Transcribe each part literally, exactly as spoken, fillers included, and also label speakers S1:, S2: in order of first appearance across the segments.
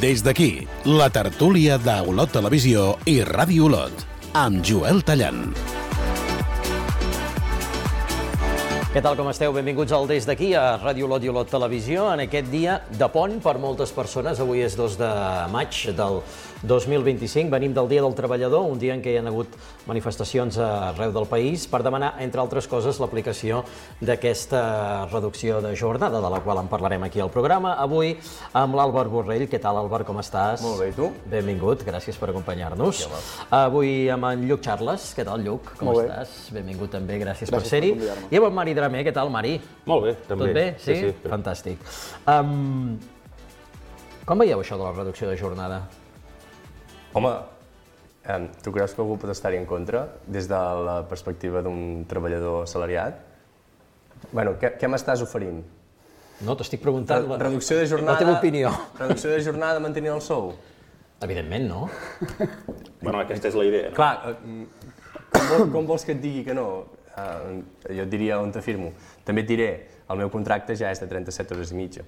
S1: Des d'aquí, la tertúlia d'Olot Televisió i Ràdio Olot, amb Joel Tallant.
S2: Què tal, com esteu? Benvinguts al Des d'aquí, a Ràdio Olot i Olot Televisió, en aquest dia de pont per moltes persones. Avui és dos de maig del dos mil vint-i-cinc. Venim del Dia del Treballador, un dia en què hi ha hagut manifestacions arreu del país per demanar, entre altres coses, l'aplicació d'aquesta reducció de jornada, de la qual en parlarem aquí al programa. Avui amb l'Àlvar Borrell. Què tal, Àlvar, com estàs?
S3: Molt bé, i tu?
S2: Benvingut, gràcies per acompanyar-nos. Avui amb en Lluc Charles. Què tal, Lluc? Com
S3: Molt bé.
S2: estàs? Benvingut també, gràcies,
S3: Gràcies
S2: per ser-hi.
S3: per convidar-me.
S2: I amb en Mari Dramer. Què tal, Mari?
S4: Molt bé, també.
S2: Tot bé? Sí?
S4: Sí, sí.
S2: Fantàstic. Um, com veieu això de la reducció de jornada?
S3: Home, eh, tu creus que algú pot estar-hi en contra des de la perspectiva d'un treballador assalariat? Bueno, què, què m'estàs oferint?
S2: No, t'estic preguntant la,
S3: Reducció de jornada...
S2: la teva opinió.
S3: Reducció de jornada mantenint el sou?
S2: Evidentment, no?
S4: Bueno, aquesta és la idea, no?
S3: Clar, eh, com, vol, com vols que et digui que no? Uh, jo et diria on t'afirmo. També et diré, el meu contracte ja és de trenta-set hores i mitja.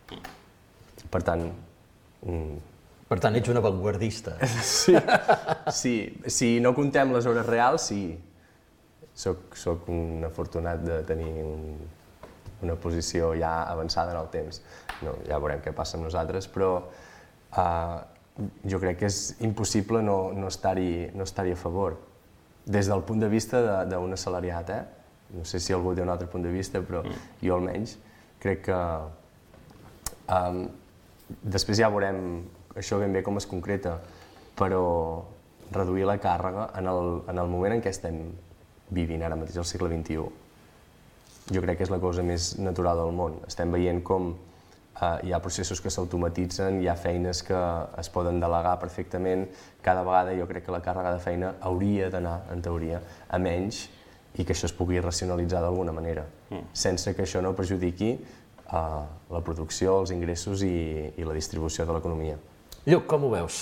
S3: Per tant... Mm,
S2: Per tant, ets un avantguardista.
S3: sí, sí, si no contem les hores reals, sí. Soc, soc un afortunat de tenir un, una posició ja avançada en el temps. No, ja veurem què passa amb nosaltres, però uh, jo crec que és impossible no, no estar-hi no estar-hi a favor. Des del punt de vista d'un assalariat, eh? No sé si algú té un altre punt de vista, però mm. jo almenys crec que... Um, després ja veurem això ben bé com es concreta, però reduir la càrrega en el, en el moment en què estem vivint ara mateix, al segle vint-i-u, jo crec que és la cosa més natural del món. Estem veient com eh, hi ha processos que s'automatitzen, hi ha feines que es poden delegar perfectament. Cada vegada jo crec que la càrrega de feina hauria d'anar, en teoria, a menys i que això es pugui racionalitzar d'alguna manera, mm. sense que això no perjudiqui eh, la producció, els ingressos i, i la distribució de l'economia.
S2: Lluc, com ho veus?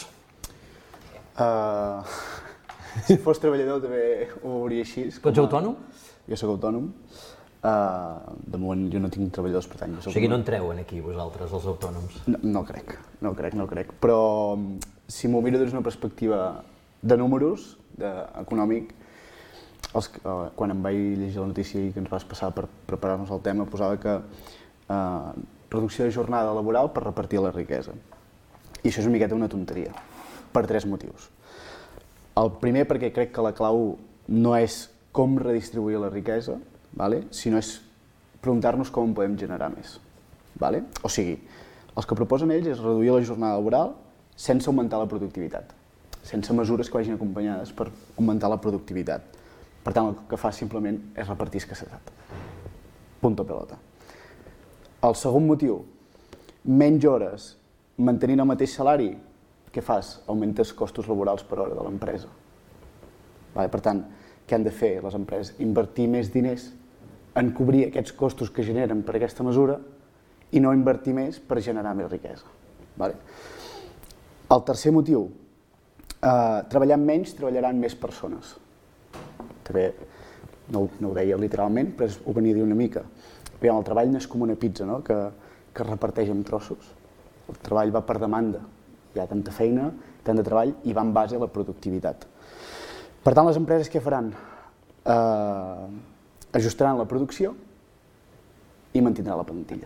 S5: Uh, si fos treballador també ho veuria així.
S2: Tu ets autònom?
S5: Jo sóc autònom. Uh, de moment jo no tinc treballadors, per tant...
S2: O sigui, no entreuen aquí vosaltres, els autònoms?
S5: No, no crec, no crec, no crec. Però si m'ho miro des d'una perspectiva de números, de, econòmic, els, uh, quan em vaig llegir la notícia i que ens vas passar per preparar-nos el tema, posava que uh, reducció de jornada laboral per repartir la riquesa. I això és una miqueta una tonteria, per tres motius. El primer, perquè crec que la clau no és com redistribuir la riquesa, vale? Sinó és preguntar-nos com en podem generar més. Vale? O sigui, els que proposen ells és reduir la jornada laboral sense augmentar la productivitat, sense mesures que vagin acompanyades per augmentar la productivitat. Per tant, el que fa simplement és repartir escassetat. Punto pelota. El segon motiu, menys hores mantenint el mateix salari, què fas? Augmentes costos laborals per hora de l'empresa. Vale, per tant, què han de fer les empreses? Invertir més diners en cobrir aquests costos que generen per aquesta mesura i no invertir més per generar més riquesa. Vale. El tercer motiu, eh, treballant menys, treballaran més persones. També no, no ho deia literalment, però ho venia a dir una mica. Aviam, el treball no és com una pizza, no? que, que es reparteix en trossos. El treball va per demanda, hi ha tanta feina, tant de treball, i va en base a la productivitat. Per tant, les empreses què faran? Eh, ajustaran la producció i mantindran la plantilla.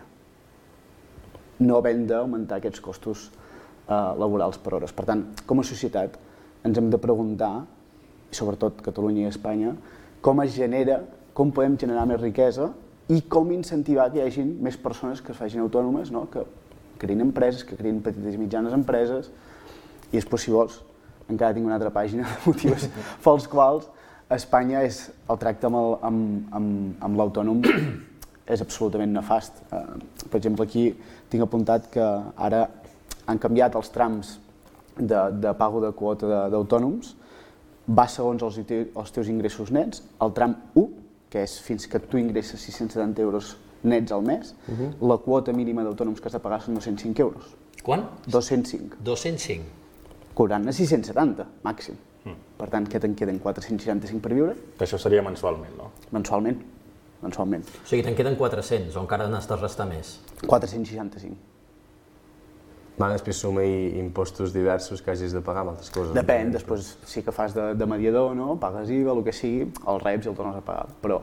S5: No havent d'augmentar aquests costos eh, laborals per hores. Per tant, com a societat, ens hem de preguntar, i sobretot Catalunya i Espanya, com es genera, com podem generar més riquesa i com incentivar que hi hagi més persones que es facin autònomes, no? que creïn empreses, que creïn petites i mitjanes empreses, i després, si vols, encara tinc una altra pàgina de motius pels quals Espanya és el tracte amb, el, amb, amb, amb l'autònom és absolutament nefast. Per exemple, aquí tinc apuntat que ara han canviat els trams de, de pago de quota d'autònoms, va segons els, els teus ingressos nets, el tram u, que és fins que tu ingresses sis-cents setanta euros nets al mes, uh-huh. La quota mínima d'autònoms que has de pagar són dos-cents cinc euros.
S2: Quan?
S5: dos-cents cinc.
S2: dos-cents cinc.
S5: Cobrant-ne sis-cents setanta, màxim. Mm. Per tant, què te'n queden? quatre-cents seixanta-cinc per viure?
S4: Que això seria mensualment, no?
S5: Mensualment. Mensualment.
S2: O sigui, te'n queden quatre-cents, o encara n'has de restar més?
S5: quatre-cents seixanta-cinc.
S3: Va, després suma impostos diversos que hagis de pagar amb altres coses.
S5: Depèn, després sí que fas de, de mediador, no? Pagues I V A, el que sigui, els reps i el tornes a pagar, però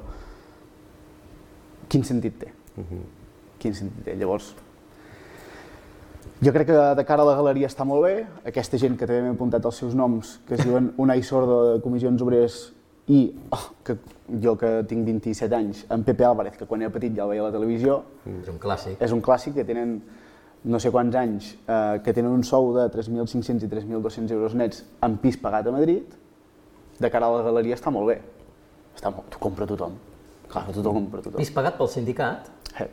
S5: quin sentit té? Uh-huh. Quin sentit té? Llavors, jo crec que de cara a la galeria està molt bé, aquesta gent que també m'he apuntat els seus noms, que es diuen Unai Sordo de Comissions Obreres i oh, que jo que tinc vint-i-set anys, en Pepe Álvarez, que quan era petit ja el veia a la televisió.
S2: És un clàssic.
S5: És un clàssic que tenen no sé quants anys, eh, que tenen un sou de tres mil cinc-cents i tres mil dos-cents euros nets amb pis pagat a Madrid, de cara a la galeria està molt bé. Està molt... T'ho compra tothom. Clar, tothom compra tothom.
S2: Pis pagat pel sindicat?
S5: Eh.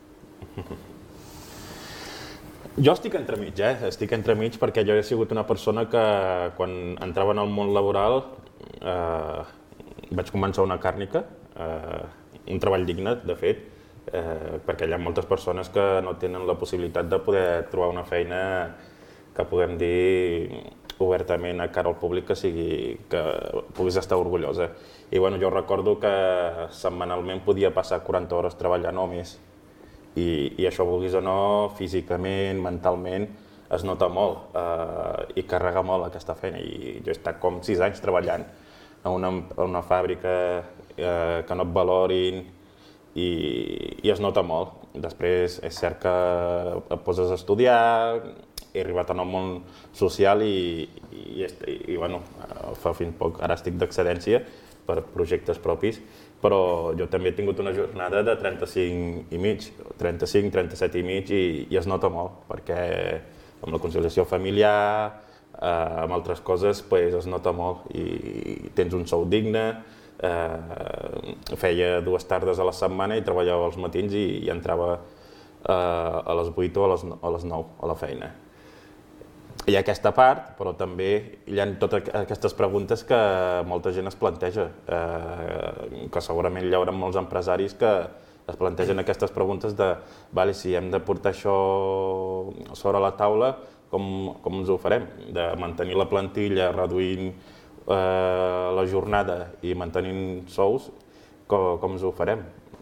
S4: Jo estic entremig, eh? Estic entremig perquè jo he sigut una persona que quan entrava en el món laboral eh, vaig començar una càrnica, eh, un treball digne, de fet, Eh, perquè hi ha moltes persones que no tenen la possibilitat de poder trobar una feina que puguem dir obertament a cara al públic que sigui, que puguis estar orgullosa. I bueno, jo recordo que setmanalment podia passar quaranta hores treballant o més. I, i això, vulguis o no, físicament, mentalment, es nota molt eh, i carrega molt aquesta feina. I jo he estat com sis anys treballant a una, a una fàbrica eh, que no et valorin, I, i es nota molt. Després és cert que et poses a estudiar, he arribat en el món social i, i, i, i bueno, fa fins poc, ara estic d'excedència per projectes propis, però jo també he tingut una jornada de trenta-cinc i mig, trenta-cinc, trenta-set i mig i, i es nota molt, perquè amb la conciliació familiar, eh, amb altres coses, pues, es nota molt i, i tens un sou digne. Eh, feia dues tardes a la setmana i treballava als matins i, i entrava eh, a les vuit o a les, a les nou a la feina. Hi ha aquesta part, però també hi ha totes aquestes preguntes que molta gent es planteja, eh, que segurament hi haurà molts empresaris que es plantegen aquestes preguntes de vale, si hem de portar això sobre la taula, com, com ens ho farem? De mantenir la plantilla, reduint Eh, la jornada i mantenint sous, com, com ens ho farem?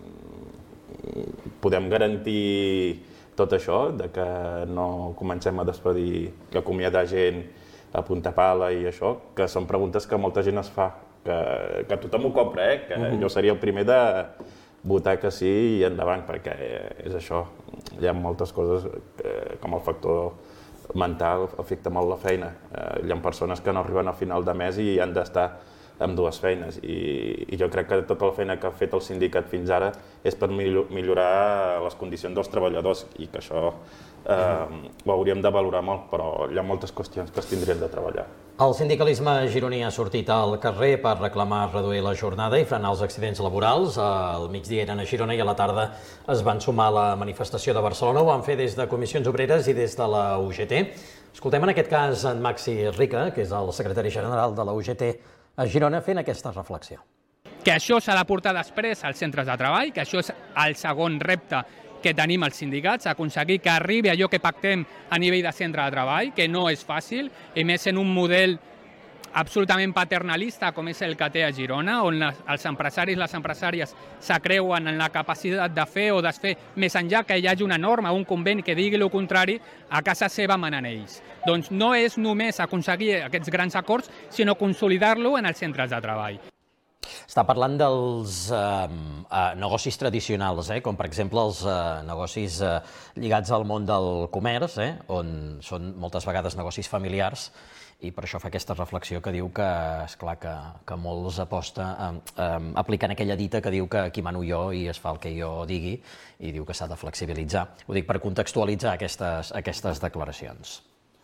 S4: Podem garantir tot això, de que no comencem a despedir, que acomiadar gent a punta pala i això, que són preguntes que molta gent es fa, que, que tothom ho compra, eh? Que uh-huh. Jo seria el primer de votar que sí i endavant, perquè és això, hi ha moltes coses eh, com el factor mental afecta molt la feina. Eh, hi ha persones que no arriben a final de mes i han d'estar amb dues feines i, i jo crec que tota la feina que ha fet el sindicat fins ara és per millorar les condicions dels treballadors i que això eh, ho hauríem de valorar molt, però hi ha moltes qüestions que es tindrien de treballar.
S2: El sindicalisme gironí ha sortit al carrer per reclamar reduir la jornada i frenar els accidents laborals. Al migdia eren a Girona i a la tarda es van sumar a la manifestació de Barcelona. Ho van fer des de Comissions Obreres i des de la U G T. Escoltem en aquest cas en Maxi Rica, que és el secretari general de la U G T a Girona, fent aquesta reflexió.
S6: Que això s'ha de portar després als centres de treball, que això és el segon repte que tenim els sindicats, aconseguir que arribi allò que pactem a nivell de centre de treball, que no és fàcil, i més en un model absolutament paternalista com és el que té a Girona, on els empresaris i les empresàries s'acreuen en la capacitat de fer o desfer, més enllà que hi hagi una norma o un conveni que digui el contrari, a casa seva manen ells. Doncs no és només aconseguir aquests grans acords, sinó consolidar-lo en els centres de treball.
S2: Està parlant dels eh, eh, negocis tradicionals, eh, com per exemple els eh, negocis eh, lligats al món del comerç, eh, on són moltes vegades negocis familiars, i per això fa aquesta reflexió que diu que, esclar, que, que molts aposta eh, eh, aplicant aquella dita que diu que aquí mano jo i es fa el que jo digui, i diu que s'ha de flexibilitzar. Ho dic per contextualitzar aquestes, aquestes declaracions.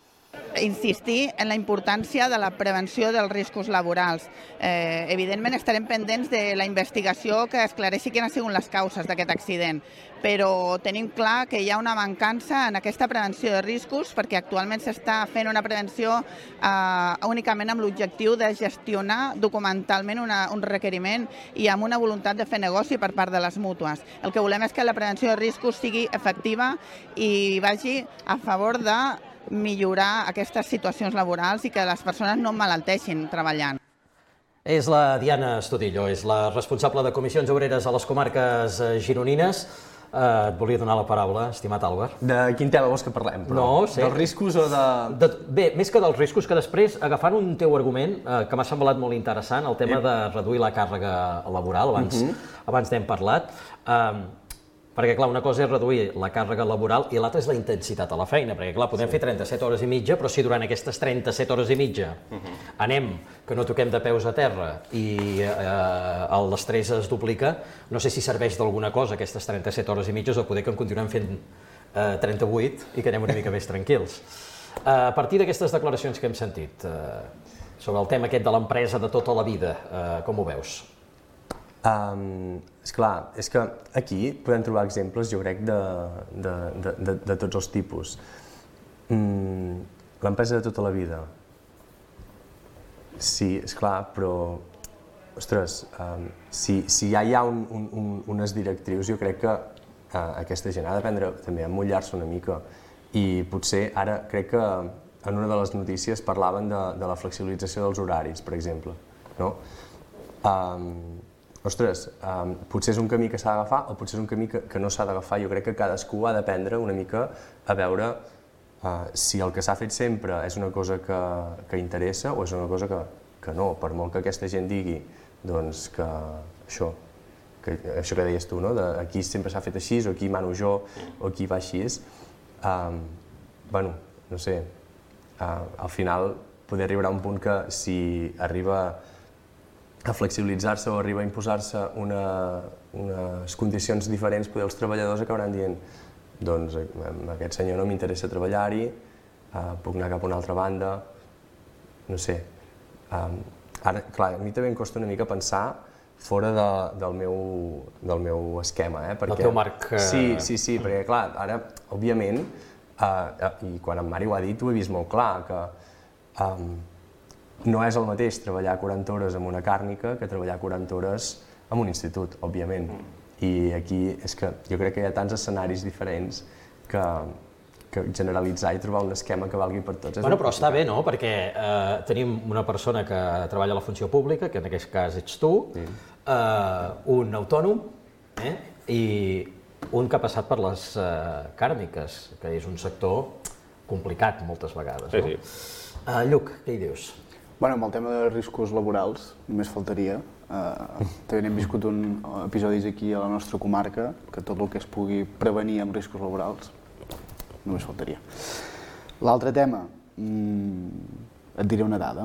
S7: Insistir en la importància de la prevenció dels riscos laborals. Eh, evidentment estarem pendents de la investigació que esclareixi quines han sigut les causes d'aquest accident, però tenim clar que hi ha una mancança en aquesta prevenció de riscos perquè actualment s'està fent una prevenció eh, únicament amb l'objectiu de gestionar documentalment una, un requeriment i amb una voluntat de fer negoci per part de les mútues. El que volem és que la prevenció de riscos sigui efectiva i vagi a favor de millorar aquestes situacions laborals i que les persones no emmalalteixin treballant.
S2: És la Diana Estudillo, és la responsable de Comissions Obreres a les comarques gironines. Et volia donar la paraula, estimat Àlvar.
S3: De quin tema vols que parlem, però?
S2: No, sé.
S3: Dels riscos o de...
S2: de... Bé, més que dels riscos, que després, agafant un teu argument, eh, que m'ha semblat molt interessant, el tema de reduir la càrrega laboral, abans, uh -huh. abans n'hem parlat, eh, perquè, clar, una cosa és reduir la càrrega laboral i l'altra és la intensitat a la feina, perquè, clar, podem sí. fer trenta-set hores i mitja, però si durant aquestes trenta-set hores i mitja uh -huh. anem, que no toquem de peus a terra i eh, l'estrès es duplica, no sé si serveix d'alguna cosa aquestes trenta-set hores i mitges o poder que en continuem fent eh, trenta-vuit i que anem una mica més tranquils. Eh, a partir d'aquestes declaracions que hem sentit, eh, sobre el tema aquest de l'empresa de tota la vida, eh, com ho veus?
S3: Um, esclar, és que aquí podem trobar exemples, jo crec, de, de, de, de, de tots els tipus. Mm, l'empresa de tota la vida. Sí, esclar, però, ostres, um, si, si ja hi ha un, un, un, unes directrius, jo crec que uh, aquesta gent ha d'aprendre també a mullar-se una mica. I potser ara crec que en una de les notícies parlaven de, de la flexibilització dels horaris, per exemple. No? Um, Ostres, um, potser és un camí que s'ha d'agafar o potser és un camí que, que no s'ha d'agafar. Jo crec que cadascú ha d'aprendre una mica a veure uh, si el que s'ha fet sempre és una cosa que, que interessa o és una cosa que, que no, per molt que aquesta gent digui doncs, que això, que, això que deies tu, no? De, aquí sempre s'ha fet així, o aquí mano jo, o aquí va així. Um, bueno, no sé, uh, al final poder arribar a un punt que si arriba a flexibilitzar-se o arriba a imposar-se una, unes condicions diferents, poder els treballadors acabaran dient doncs amb aquest senyor no m'interessa treballar-hi, uh, puc anar cap a una altra banda, no sé. Um, ara, clar, a mi també em costa una mica pensar fora de, del, meu, del meu esquema, eh? Perquè,
S2: el teu marc... Uh...
S3: Sí, sí, sí, perquè clar, ara, òbviament, uh, i quan en Mari ho ha dit ho he vist molt clar, que um, no és el mateix treballar quaranta hores en una càrnica que treballar quaranta hores en un institut, òbviament. I aquí és que jo crec que hi ha tants escenaris diferents que, que generalitzar i trobar un esquema que valgui per tots és
S2: bueno, però està bé, no? Perquè eh, tenim una persona que treballa a la funció pública, que en aquest cas ets tu, sí. eh, un autònom eh, i un que ha passat per les eh, càrniques, que és un sector complicat moltes vegades.
S4: Sí,
S2: no?
S4: sí.
S2: Uh, Lluc, què hi dius?
S5: Bueno, amb el tema de riscos laborals, només faltaria. Uh, també n'hem viscut un episodis aquí a la nostra comarca, que tot el que es pugui prevenir amb riscos laborals, només faltaria. L'altre tema, mmm, et diré una dada,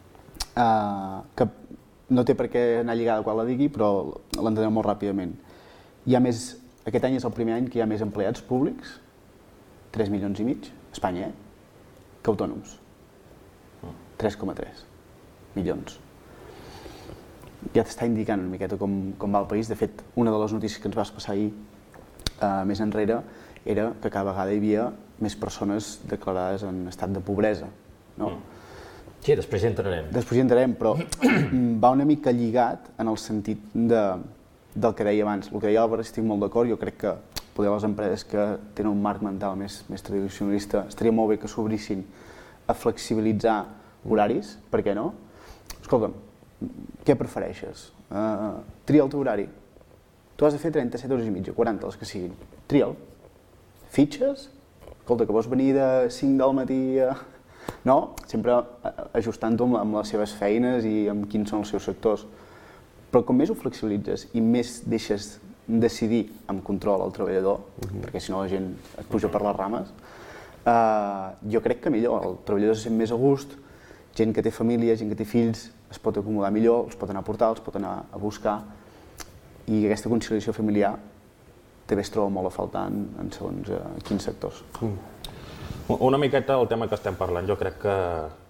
S5: uh, que no té per què anar lligada quan la digui, però l'entendreu molt ràpidament. Hi ha més, aquest any és el primer any que hi ha més empleats públics, tres milions i mig, a Espanya, eh? que autònoms. tres coma tres milions. Ja t'està indicant una miqueta com, com va el país. De fet, una de les notícies que ens vas passar ahir, uh, més enrere, era que cada vegada hi havia més persones declarades en estat de pobresa. No?
S2: Sí, després hi entrarem.
S5: Després hi entrarem, però va una mica lligat en el sentit de, del que deia abans. El que deia l'Àlvar, estic molt d'acord, jo crec que poder les empreses que tenen un marc mental més, més tradicionalista estaria molt bé que s'obrissin a flexibilitzar horaris, per què no? Escolta'm, què prefereixes? Uh, tria el teu horari. Tu has de fer trenta-set hores i mitja, quaranta, les que siguin. Tria'l. Fitxes? Escolta, que vols venir de cinc del matí a... No? Sempre ajustant-ho amb, amb les seves feines i amb quins són els seus sectors. Però com més ho flexibilitzes i més deixes decidir amb control al treballador, mm-hmm. perquè si no la gent et puja per les rames, uh, jo crec que millor, el treballador se sent més a gust, gent que té família, gent que té fills, es pot acomodar millor, els pot anar a portar, els pot anar a buscar, i aquesta conciliació familiar també es troba molt a faltar en, en segons uh, quins sectors. Mm.
S4: Una miqueta el tema que estem parlant, jo crec que,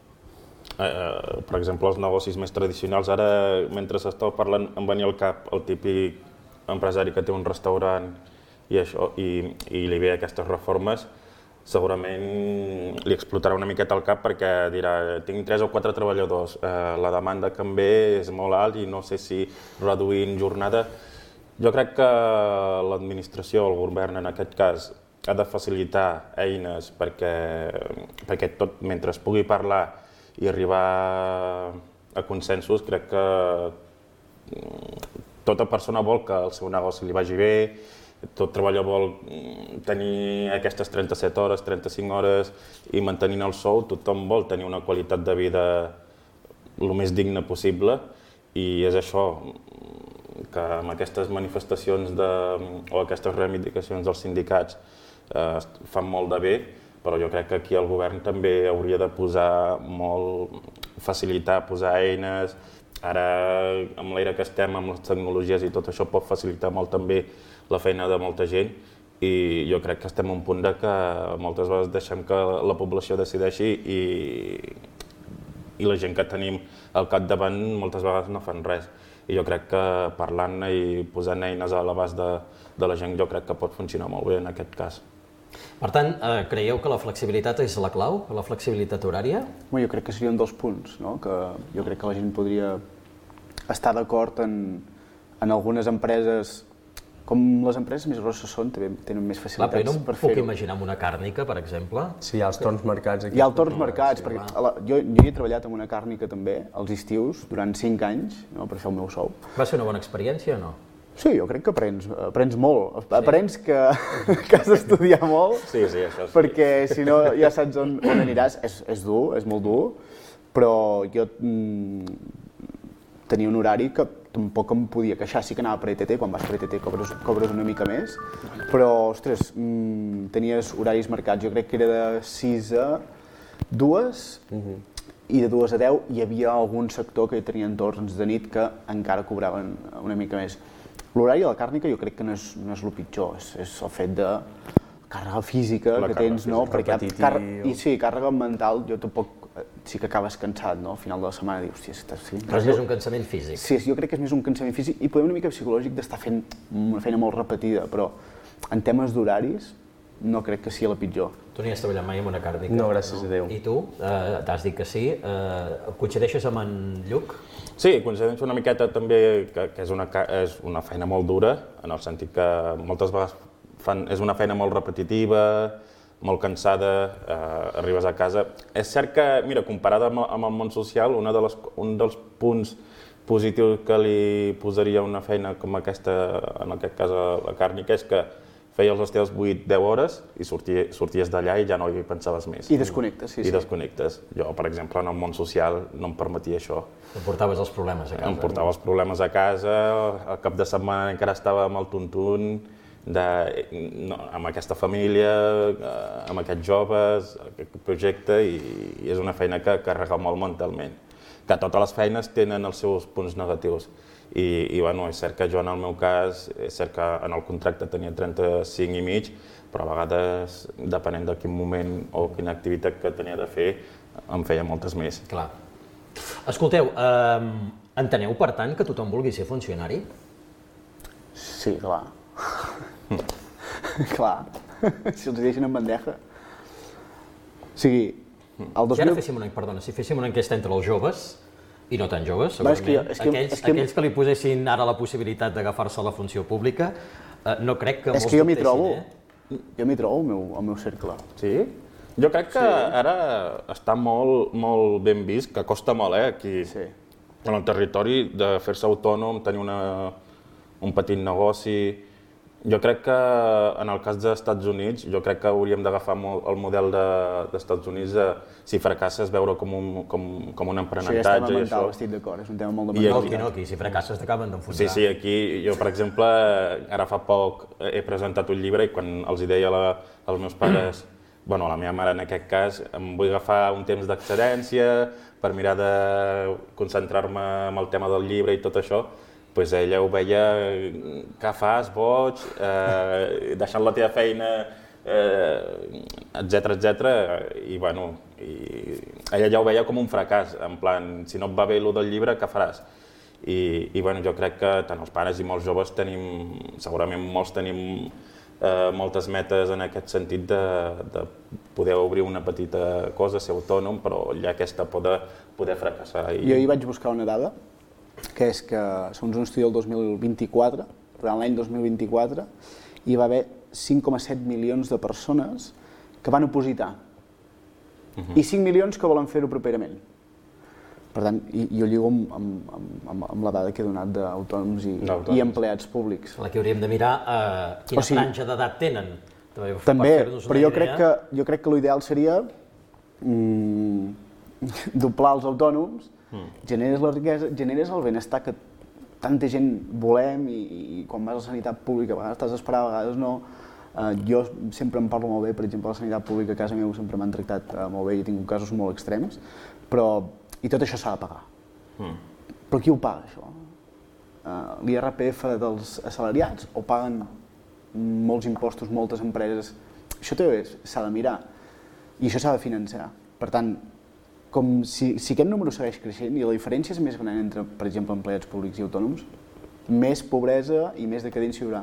S4: eh, per exemple, els negocis més tradicionals, ara, mentre s'estava parlant, em venia al cap el típic empresari que té un restaurant i això, i, i li ve aquestes reformes, segurament li explotarà una miqueta al cap perquè dirà tinc tres o quatre treballadors, eh, la demanda que em ve és molt alt i no sé si reduint jornada. Jo crec que l'administració, el govern en aquest cas, ha de facilitar eines perquè, perquè tot, mentre es pugui parlar i arribar a consensos, crec que tota persona vol que el seu negoci li vagi bé tot treballador vol tenir aquestes trenta-set hores, trenta-cinc hores i mantenint el sou, tothom vol tenir una qualitat de vida el més digna possible i és això, que amb aquestes manifestacions de, o aquestes reivindicacions dels sindicats eh, fan molt de bé, però jo crec que aquí el govern també hauria de posar molt, facilitar, posar eines. Ara, amb l'era que estem, amb les tecnologies i tot això pot facilitar molt també la feina de molta gent i jo crec que estem a un punt de que moltes vegades deixem que la població decideixi i, i la gent que tenim al capdavant moltes vegades no fan res. I jo crec que parlant-ne i posant eines a l'abast de, de la gent jo crec que pot funcionar molt bé en aquest cas.
S2: Per tant, eh, creieu que la flexibilitat és la clau, la flexibilitat horària?
S5: Bueno, jo crec que serien dos punts, no? Que jo crec que la gent podria estar d'acord en, en algunes empreses, com les empreses més grosses són, també tenen més facilitats
S2: Clar, però no
S5: per fer-ho.
S2: puc imaginar amb una càrnica, per exemple.
S3: Sí, hi ha els torns marcats aquí.
S5: Hi ha els torns marcats, perquè la, jo, jo hi he treballat en una càrnica també, als estius, durant cinc anys, no, per fer el meu sou.
S2: Va ser una bona experiència o no?
S5: Sí, jo crec que aprens, aprens molt. Aprens que, que has d'estudiar molt,
S4: Sí, sí, això sí.
S5: perquè si no ja saps on, on aniràs. És, és dur, és molt dur, però jo mm, tenia un horari que tampoc em podia queixar. Sí que anava per E T T, quan vas per E T T cobres, cobres una mica més, però, ostres, mm, tenies horaris marcats. Jo crec que era de sis a dues, uh-huh. i de dues a deu hi havia algun sector que tenien torns de nit que encara cobraven una mica més. L'horari de la càrnica jo crec que no és, no és el pitjor, és, és el fet de càrrega física
S3: la
S5: que tens, no? Perquè car I sí, càrrega mental, jo tampoc sí que acabes cansat, no? Al final de la setmana dius, hòstia, estàs... Sí,
S2: però és més un cansament físic.
S5: Sí, jo crec que és més un cansament físic i podem una mica psicològic d'estar fent una feina molt repetida, però en temes d'horaris no crec que sigui la pitjor.
S2: Tu n'hi has treballat mai amb una càrnica?
S3: No, gràcies a Déu.
S2: I tu? Eh, T'has dit que sí. Eh, coincideixes amb en Lluc?
S4: Sí, coincideixo una miqueta també que, que és, una, és una feina molt dura, en el sentit que moltes vegades fan, és una feina molt repetitiva, molt cansada, eh, arribes a casa. És cert que, mira, comparada amb, amb el món social, una de les, un dels punts positius que li posaria una feina com aquesta, en aquest cas a la càrnica, és que feies les teves vuit deu hores i sorties, sorties d'allà i ja no hi pensaves més.
S5: I desconnectes, sí,
S4: I
S5: sí.
S4: desconnectes. Jo, per exemple, en el món social no em permetia això.
S2: Em portaves els problemes a casa.
S4: Em portava els problemes a casa, al cap de setmana encara estava amb el tuntun, de, no, amb aquesta família, amb aquests joves, aquest projecte, i, i és una feina que carrega molt mentalment. Que totes les feines tenen els seus punts negatius. I, i bueno, és cert que jo en el meu cas, és cert que en el contracte tenia trenta-cinc i mig, però a vegades, depenent de quin moment o quina activitat que tenia de fer, em feia moltes més.
S2: Clar. Escolteu, eh, enteneu per tant que tothom vulgui ser funcionari?
S5: Sí, clar. Clar. Si els deixen en bandeja. O sigui, el dos mil...
S2: Si ara féssim una, perdona, si féssim una enquesta entre els joves, i no tan joves,
S5: Va,
S2: segurament,
S5: és que jo- és que-
S2: aquells,
S5: és que-
S2: aquells que li posessin ara la possibilitat d'agafar-se a la funció pública, eh, no crec que
S5: És
S2: molts
S5: que jo m'hi
S2: dubtessin,
S5: trobo.
S2: eh?
S5: Jo m'hi trobo al meu, al meu cercle.
S4: Sí? Jo crec que ara està molt, molt ben vist, que costa molt, eh, aquí,
S5: Sí.
S4: en el territori, de fer-se autònom, tenir una, un petit negoci. Jo crec que en el cas dels Estats Units, jo crec que hauríem d'agafar el model dels Estats Units de, si fracasses, veure com un, com, com un
S5: Això ja és
S4: aprenentatge
S5: tema
S4: i
S5: mental,
S4: això.
S5: estic d'acord, és un tema molt de
S4: I
S2: No,
S5: mental.
S2: aquí no, aquí si fracasses t'acaben
S4: Sí,
S2: d'enfonsar.
S4: sí, aquí jo, per exemple, ara fa poc he presentat un llibre i quan els hi deia a la, als meus pares, bueno, a la meva mare en aquest cas, em vull agafar un temps d'excedència per mirar de concentrar-me en el tema del llibre i tot això, doncs ella ho veia, què fas, boig, eh, deixant la teva feina, eh, etcètera, etcètera, i bueno, i ella ja ho veia com un fracàs, en plan, si no et va bé allò del llibre, què faràs? I, i bueno, jo crec que tant els pares i molts joves tenim, segurament molts tenim eh, moltes metes en aquest sentit de, de poder obrir una petita cosa, ser autònom, però ja aquesta poder, poder fracassar. I...
S5: Jo hi vaig buscar una dada, que és que, segons un estudi del dos mil vint-i-quatre, durant l'any dos mil vint-i-quatre, hi va haver cinc coma set milions de persones que van opositar uh-huh. i cinc milions que volen fer-ho properament. Per tant, i, jo lligo amb, amb, amb, amb la dada que he donat d'autònoms i, i empleats públics.
S2: La que hauríem de mirar eh, quina
S5: o sigui,
S2: franja d'edat tenen.
S5: També, també però jo crec, que, jo crec que l'ideal seria mm, doblar els autònoms, mm. generes la riquesa, generes el benestar que tanta gent volem i, i quan vas a la sanitat pública a vegades t'has d'esperar, a vegades no. Uh, jo sempre em parlo molt bé, per exemple, la sanitat pública a casa meva sempre m'han tractat uh, molt bé i he tingut casos molt extrems, però i tot això s'ha de pagar. Mm. Però qui ho paga, això? Uh, L'I R P F dels assalariats o paguen molts impostos, moltes empreses? Això també s'ha de mirar i això s'ha de finançar. Per tant, com si, si aquest número segueix creixent i la diferència és més gran entre, per exemple, empleats públics i autònoms, més pobresa i més decadència hi haurà.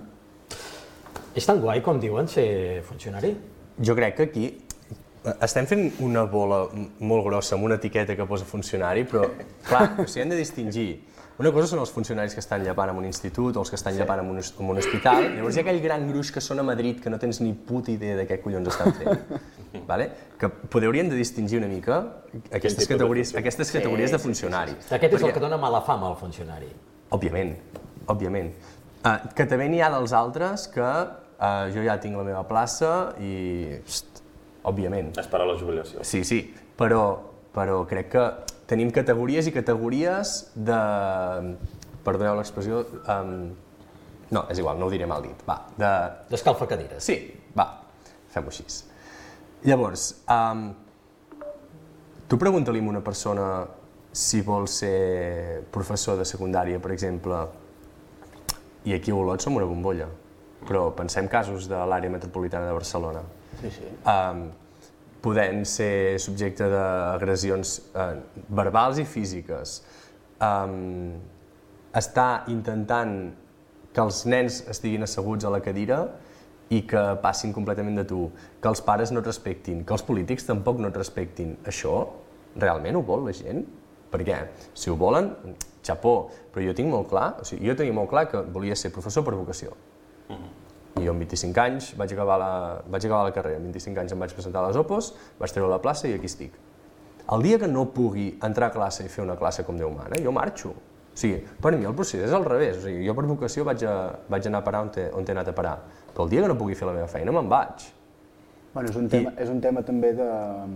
S2: És tan guai com diuen ser funcionari?
S3: Jo crec que aquí estem fent una bola molt grossa amb una etiqueta que posa funcionari, però, clar, o sigui, hem de distingir. Una cosa són els funcionaris que estan llepant en un institut o els que estan llepant en un, en un hospital, llavors hi ha aquell gran gruix que són a Madrid que no tens ni puta idea de què collons estan fent. Vale? Que poder hauríem de distingir una mica aquestes categories, aquestes categories de funcionari.
S2: Aquest és el que dona mala fama al funcionari.
S3: Òbviament, òbviament. Uh, que també n'hi ha dels altres que uh, jo ja tinc la meva plaça i... Pst, òbviament.
S4: Esperar la jubilació.
S3: Sí, sí, però, però crec que tenim categories i categories de... Perdoneu l'expressió... Um, no, és igual, no ho diré mal dit. Va, de...
S2: D'escalfacadires.
S3: Sí, va, fem-ho així. Llavors, um, tu pregunta-li a una persona si vol ser professor de secundària, per exemple, i aquí a Olot som una bombolla, però pensem casos de l'àrea metropolitana de Barcelona.
S5: Sí, sí.
S3: Um, podent ser subjecte d'agressions uh, verbals i físiques. Um, està intentant que els nens estiguin asseguts a la cadira i que passin completament de tu, que els pares no et respectin, que els polítics tampoc no et respectin. Això realment ho vol la gent? Perquè si ho volen, xapó, però jo tinc molt clar, o sigui, jo tenia molt clar que volia ser professor per vocació. Uh-huh. I jo amb vint-i-cinc anys vaig acabar, la, vaig acabar la carrera, amb vint-i-cinc anys em vaig presentar a les opos, vaig treure la plaça i aquí estic. El dia que no pugui entrar a classe i fer una classe com Déu mana, jo marxo. O sigui, per mi el procés és al revés, o sigui, jo per vocació vaig, a, vaig anar a parar on he, on he anat a parar, però el dia que no pugui fer la meva feina me'n vaig.
S5: Bueno, és un tema, I... és un tema també de,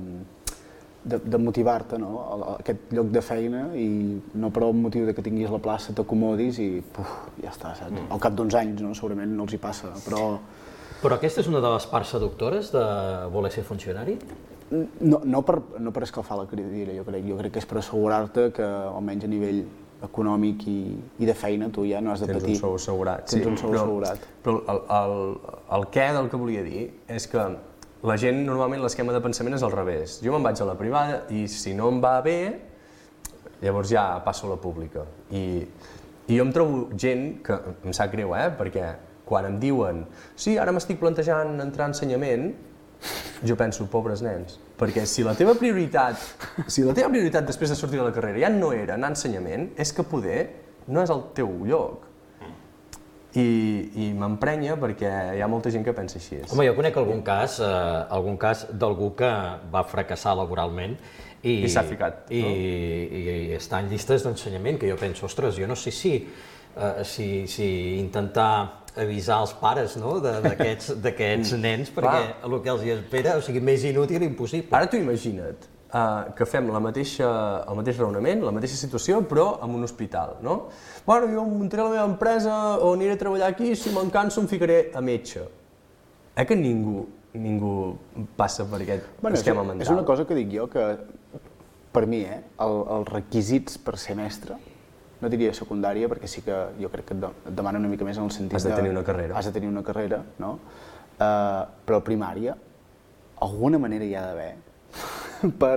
S5: de, de motivar-te, no? Aquest lloc de feina i no per el motiu de que tinguis la plaça t'acomodis i puf, ja està, saps? Mm. Al cap d'uns anys, no? Segurament no els hi passa, però...
S2: Però aquesta és una de les parts seductores de voler ser funcionari?
S5: No, no, per, no per escalfar la cadira, jo crec. Jo crec que és per assegurar-te que, almenys a nivell econòmic i, i de feina, tu ja no has de
S3: Tens
S5: patir.
S3: Tens un sou assegurat.
S5: Tens
S3: sí,
S5: un sou
S3: però,
S5: assegurat.
S3: Però el, el, el què del que volia dir és que la gent, normalment, l'esquema de pensament és al revés. Jo me'n vaig a la privada i si no em va bé, llavors ja passo a la pública. I, i jo em trobo gent que em sap greu, eh? Perquè quan em diuen sí, ara m'estic plantejant entrar a ensenyament, jo penso, pobres nens, perquè si la teva prioritat, si la teva prioritat després de sortir de la carrera ja no era anar a ensenyament, és que poder no és el teu lloc. I, i m'emprenya perquè hi ha molta gent que pensa així.
S2: Home, jo conec algun cas, eh, algun cas d'algú que va fracassar laboralment i,
S3: I s'ha ficat,
S2: i,
S3: no?
S2: i, i està en llistes d'ensenyament, que jo penso, ostres, jo no sé si, eh, si, si intentar avisar els pares, no?, d'aquests d'aquests nens, perquè el que els hi espera, o sigui, més inútil i impossible.
S3: Ara tu imagina't uh, que fem la mateixa, el mateix raonament, la mateixa situació, però en un hospital, no? Bueno, jo muntaré la meva empresa o aniré a treballar aquí, si me'n canso em ficaré a metge. Eh que ningú, ningú passa per aquest
S5: bueno,
S3: esquema
S5: és,
S3: mental?
S5: És una cosa que dic jo, que per mi, eh, el, els requisits per ser mestre, no diria secundària, perquè sí que jo crec que et demana una mica més en el sentit de...
S3: Has de tenir una carrera.
S5: Has de tenir una carrera, no? Uh, però primària, alguna manera hi ha d'haver per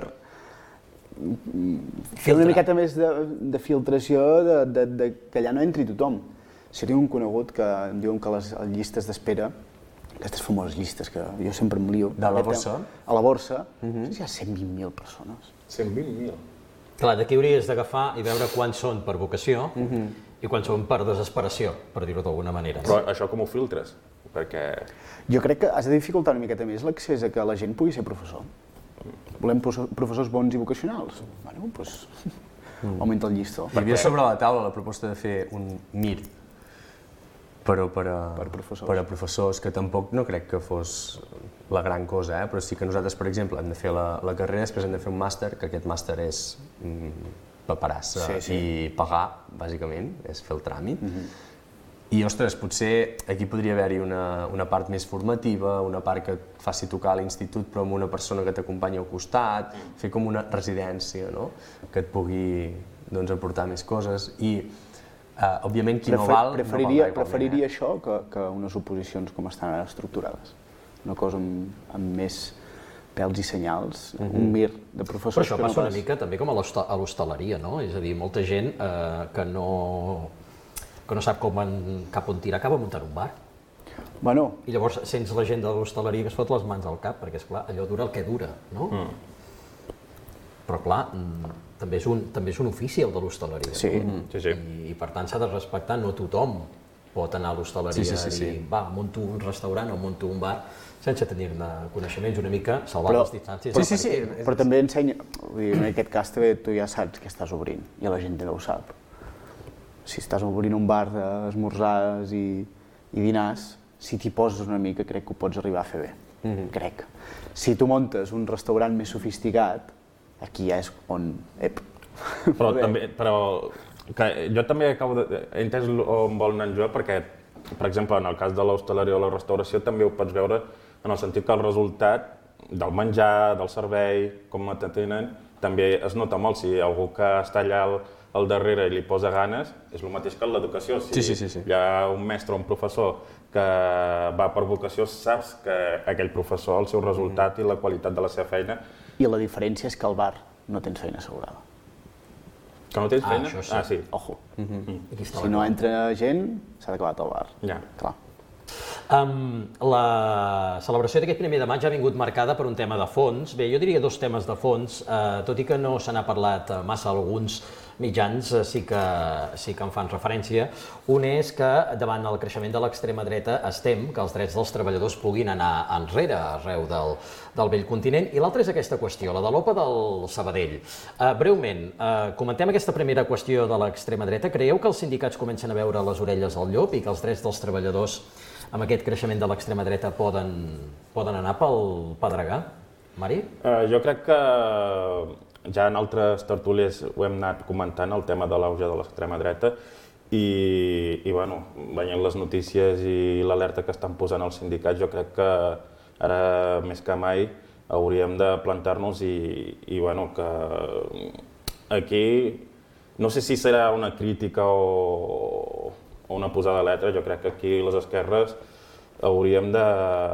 S5: fer una miqueta més de, de filtració de, de, de que allà no entri tothom. Si tinc un conegut que em diuen que les, les llistes d'espera, aquestes famoses llistes que jo sempre em lio...
S3: De la borsa?
S5: A la borsa, uh-huh. Hi ha cent vint mil persones.
S4: cent vint mil?
S2: Clar, d'aquí hauries d'agafar i veure quants són per vocació uh-huh. i quants són per desesperació, per dir-ho d'alguna manera.
S4: Però això com ho filtres? Perquè...
S5: Jo crec que has de dificultar una miqueta més l'accés a que la gent pugui ser professor. Volem professors bons i vocacionals. Bueno, doncs, augmenta el llistó.
S3: Hi havia sobre la taula la proposta de fer un Mir, però per a,
S5: Per professors.
S3: per a professors, que tampoc no crec que fos la gran cosa, eh? Però sí que nosaltres, per exemple, hem de fer la, la carrera, després hem de fer un màster, que aquest màster és mm, paperassa
S5: Sí, sí.
S3: i pagar, bàsicament, és fer el tràmit. I, ostres, potser aquí podria haver-hi una, una part més formativa, una part que et faci tocar a l'institut però amb una persona que t'acompanyi al costat, fer com una residència, no? Que et pugui doncs, aportar més coses. I, uh, òbviament, qui no val,
S5: preferiria,
S3: no val
S5: preferiria això que, que unes oposicions com estan ara estructurades. Una cosa amb, amb més pèls i senyals, un mir de
S2: Però
S5: professors
S2: això
S5: que no
S2: passa una
S5: pas...
S2: mica també com a l'hosta- a l'hostaleria, no? És a dir, molta gent eh, que, no, que no sap com en, cap on tirar, acaba muntant un bar.
S5: Bueno,
S2: I llavors sents la gent de l'hostaleria que es fot les mans al cap, perquè, esclar, allò dura el que dura, no? Mm. Però, clar, mm, també és, un, també és un ofici, el de l'hostaleria.
S5: sí,
S2: No?
S4: Sí, sí.
S2: I, I, per tant, s'ha de respectar, no tothom pot anar a l'hostaleria
S3: Sí, sí, sí, sí.
S2: i dir, va, monto un restaurant o monto un bar, sense tenir-ne coneixements, una mica, salvar
S5: Però-
S2: les distàncies.
S3: Sí, sí, sí.
S5: però també ensenya... Vull dir, en aquest cas també tu ja saps què estàs obrint, i la gent també ho sap. Si estàs obrint un bar d'esmorzars i, i dinars, si t'hi poses una mica crec que ho pots arribar a fer bé,
S3: Mhm.
S5: crec. Si tu muntes un restaurant més sofisticat, aquí ja és on... Ep.
S4: Però,
S5: Bé.
S4: també, però que jo també acabo de... He entès on vol anar en Joel perquè, per exemple, en el cas de l'hostaleria o la restauració també ho pots veure en el sentit que el resultat del menjar, del servei, com t'atenen, també es nota molt. Si algú que està allà al, al darrere i li posa ganes, és el mateix que en l'educació. Si
S3: Sí, sí, sí, sí.
S4: hi ha un mestre o un professor que va per vocació, saps que aquell professor, el seu resultat i la qualitat de la seva feina...
S5: I la diferència és que al bar no tens feina assegurada.
S4: Que no tens
S2: Ah,
S4: feina?
S2: això sí.
S4: Ah, sí.
S5: Ojo,
S2: Aquí està
S5: si
S2: la
S5: no
S2: cosa.
S5: entra gent, s'ha acabat el bar.
S4: Ja.
S5: Clar.
S2: Um, la celebració d'aquest primer de maig ha vingut marcada per un tema de fons. Bé, jo diria dos temes de fons, eh, tot i que no se n'ha parlat eh, massa, alguns mitjans eh, sí, que, sí que en fan referència. Un és que davant el creixement de l'extrema dreta es tem que els drets dels treballadors puguin anar enrere arreu del, del vell continent, i l'altra és aquesta qüestió, la de l'O P A del Sabadell. Eh, breument, eh, comentem aquesta primera qüestió de l'extrema dreta. Creieu que els sindicats comencen a veure les orelles al llop i que els drets dels treballadors amb aquest creixement de l'extrema dreta poden, poden anar pel pedregar? Mari?
S4: Uh, jo crec que ja en altres tertúlies ho hem anat comentant, el tema de l'auge de l'extrema dreta, i, i bueno, veient les notícies i l'alerta que estan posant els sindicats, jo crec que ara més que mai hauríem de plantar-nos i, i bueno, que aquí no sé si serà una crítica o, o una posada de letra, jo crec que aquí les esquerres hauríem de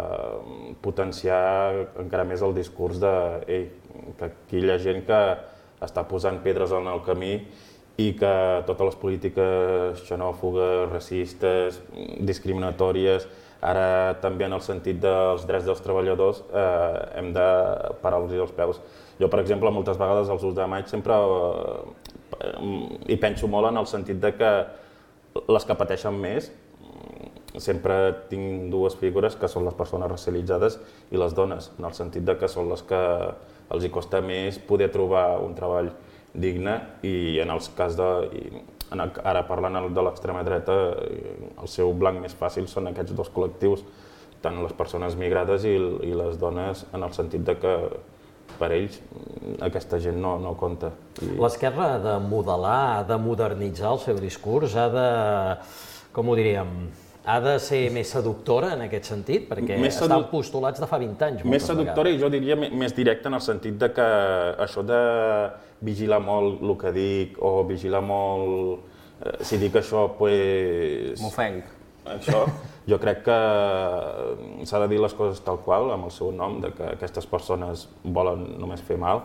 S4: potenciar encara més el discurs de ei, que aquí hi ha gent que està posant pedres en el camí i que totes les polítiques xenòfogues, racistes, discriminatòries, ara també en el sentit dels drets dels treballadors, eh, hem de parar-los els peus. Jo, per exemple, moltes vegades als u de maig sempre eh, hi penso molt en el sentit de que les que pateixen més, sempre tinc dues figures que són les persones racialitzades i les dones, en el sentit de que són les que els hi costa més poder trobar un treball digne i en els cas de... I ara parlant de l'extrema dreta, el seu blanc més fàcil són aquests dos col·lectius, tant les persones migrades i, i les dones, en el sentit de que per ells aquesta gent no, no compta. I...
S2: L'esquerra ha de modelar, ha de modernitzar el seu discurs, ha de, com ho diríem, ha de ser més seductora en aquest sentit, perquè
S4: Més sedu-
S2: estan postulats de fa vint anys.
S4: Més
S2: moltes
S4: seductora
S2: vegades.
S4: i jo diria me- més directa en el sentit de que això de vigilar molt el que dic o vigilar molt... Eh, si dic això, pues...
S3: M'ofenc.
S4: Això, jo crec que s'ha de dir les coses tal qual, amb el seu nom, de que aquestes persones volen només fer mal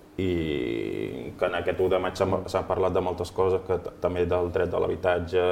S4: i que en aquest u de maig s'ha s'ha parlat de moltes coses, que t- també del dret de l'habitatge,